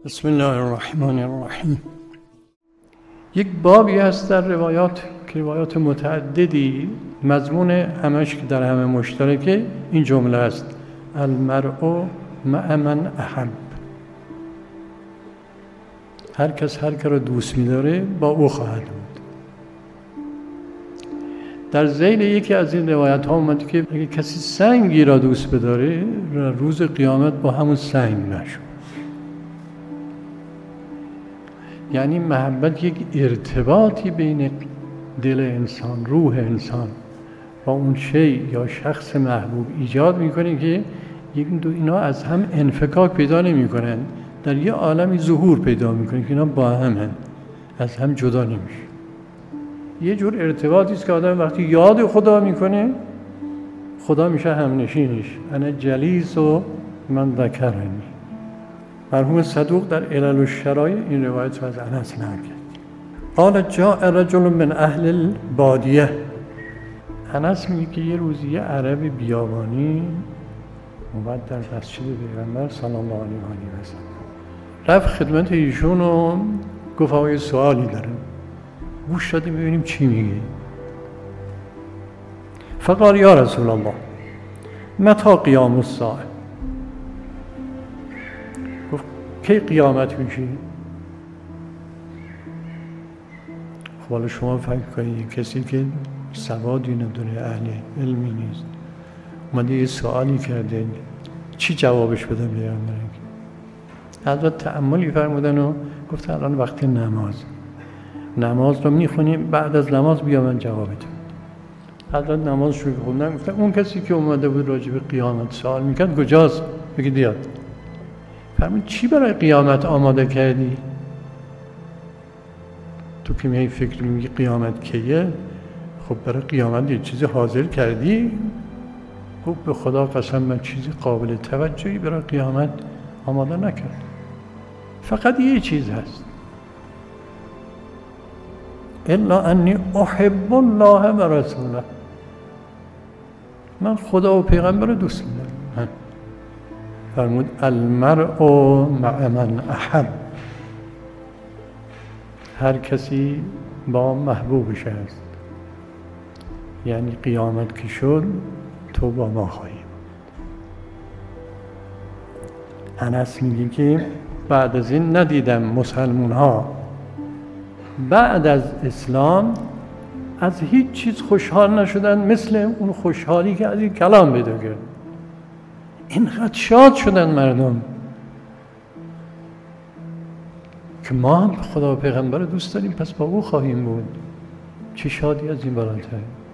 بسم الله الرحمن الرحیم. یک بابی هست در روایات که روایات متعددی مضمون همش که در همه مشترکه این جمله است: المرء مع من احب. هر کس هر که را دوست می‌داره با او خواهد بود. در ذیل یکی از این روایت ها اومده که اگه کسی سنگی را دوست بداره روز قیامت با همون سنگ نشد. یعنی محبت یک ارتباطی بین دل انسان، روح انسان با اون شی یا شخص محبوب ایجاد میکنه که اینا از هم انفکاک پیدا نمیکنن، در یه عالمی ظهور پیدا میکنه که اینا با همن، از هم جدا نمیشه. یه جور ارتباطی است که آدم وقتی یاد خدا میکنه خدا میشه همنشینش. انا جلیس و من ذکرنی. مرحوم صدوق در علل الشرایع این روایت رو از انس نقل کرد. قال جاء رجل من اهل البادیه. انس میگه که یه روزی یه عرب بیابانی اومد در مسجد پیغمبر صلی الله علیه و سلم. رفت خدمت ایشون و گفت آقا یه سوالی دارم، گوش دادیم ببینیم چی میگه. فقال یا رسول الله متى قیام الساعه. گفت کی قیامت میشه؟ خب حالا شما فکر کنید کسی که سوادی نداره، اهل علمی نیست، اومده یه سوالی کرده، چی جوابش بدم؟ حضرت تأملی فرمودن و گفت الان وقت نماز رو میخونیم، بعد از نماز بیا من جوابت. حضرت نماز شروع خوندن، گفتن اون کسی که اومده بود راجع به قیامت سوال میکرد کجاست؟ بگید بیاد. فرمود چی برای قیامت آماده کردی؟ تو که میای فکر میگی قیامت کیه؟ خب برای قیامت یه چیزی حاضر کردی؟ گفت به خدا قسم من چیزی قابل توجهی برای قیامت آماده نکرد. فقط یه چیز هست، الا انی احب الله و رسوله. من خدا و پیغمبر رو دوست می‌دارم. فرمود المرء مع من احب. هر کسی با محبوبش است. یعنی قیامت که شد تو با ما خواهی بود. انس میگه که بعد از این ندیدم مسلمون ها بعد از اسلام از هیچ چیز خوشحال نشدن مثل اون خوشحالی که از این کلام پیدا کرد. اینقدر شاد شدن مردم که ما هم خدا و پیغمبر دوست داریم، پس با او خواهیم بود. چه شادی از این بالاتر.